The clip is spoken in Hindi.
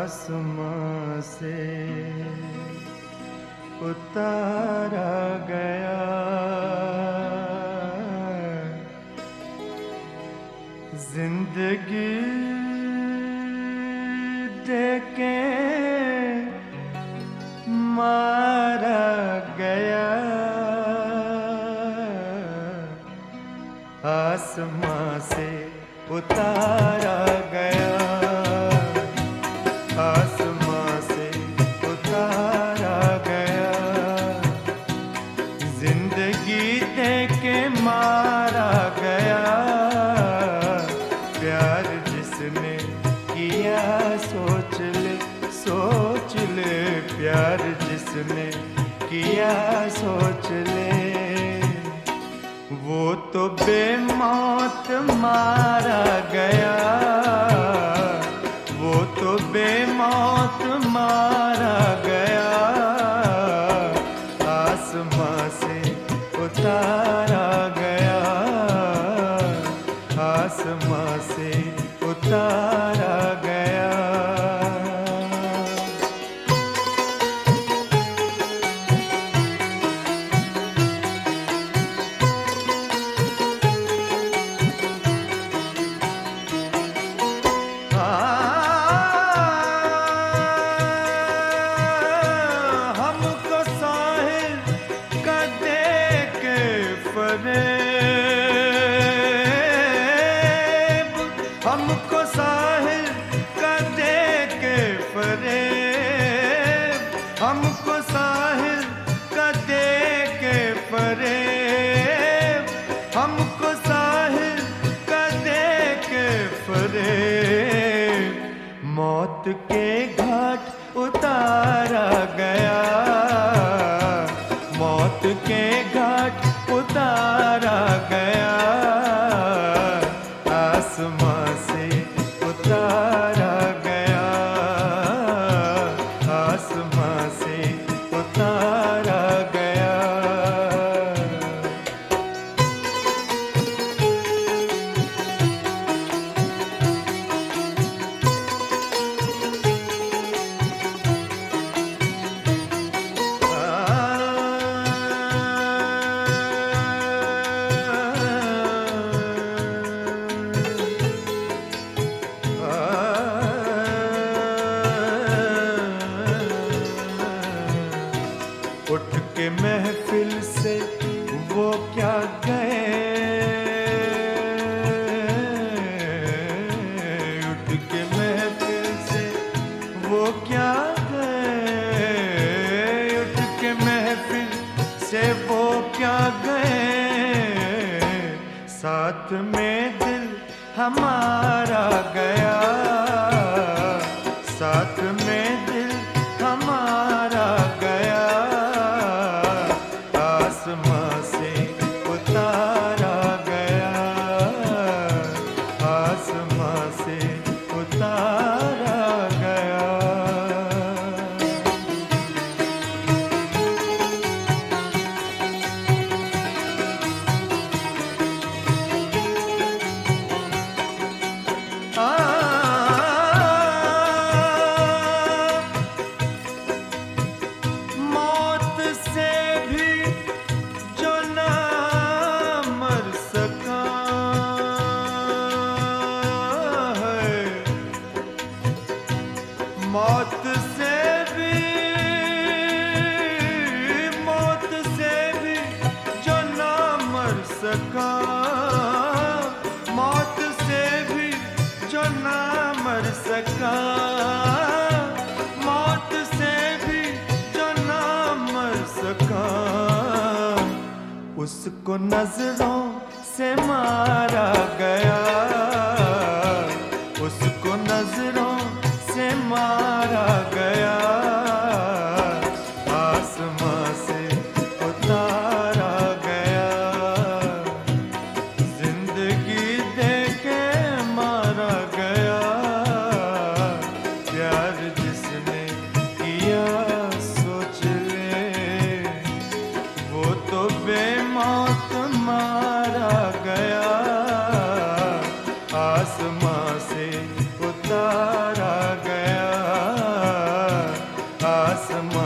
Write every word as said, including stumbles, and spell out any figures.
आसमां से उतारा गया, जिंदगी देके मारा गया, आसमां से उतारा गया, आसमां से उतारा गया, जिंदगी देके मारा गया, प्यार जिसने किया सोच ले, सोच ले, प्यार जिसने किया सोच ले, वो तो बेमौत मारा गया, वो तो बेमौत मारा गया, आसमां से उतारा गया, आसमां से उतारा गया। हमको साहिल का दे के फरेब, हमको साहिल का दे के फरेब, हमको साहिल का दे के फरेब, मौत के घाट उतारा गया, मौत के घाट उतारा गया, आसमां से उतारा गया, आसमां से उतारा गया। उठ के महफिल से वो क्या गए, उठ के महफिल से वो क्या गए, उठ के महफिल से वो क्या गए, साथ में दिल हमारा गया, साथ में दिल हमारा गया, आसमां से उतारा गया, आसमां से उतारा गया। मौत से भी जो ना मर सका है, मौत से भी, मौत से भी जो ना मर सका, मौत से भी जो ना मर सका, मौत से भी जो ना मर सका, उसको नजरों से मारा गया, उसको नजरों से मारा गया, आसमां से उतारा गया, जिंदगी देके मारा गया, प्यार जिसने किया सोच ले, वो तो बेमौत मारा गया, आसमां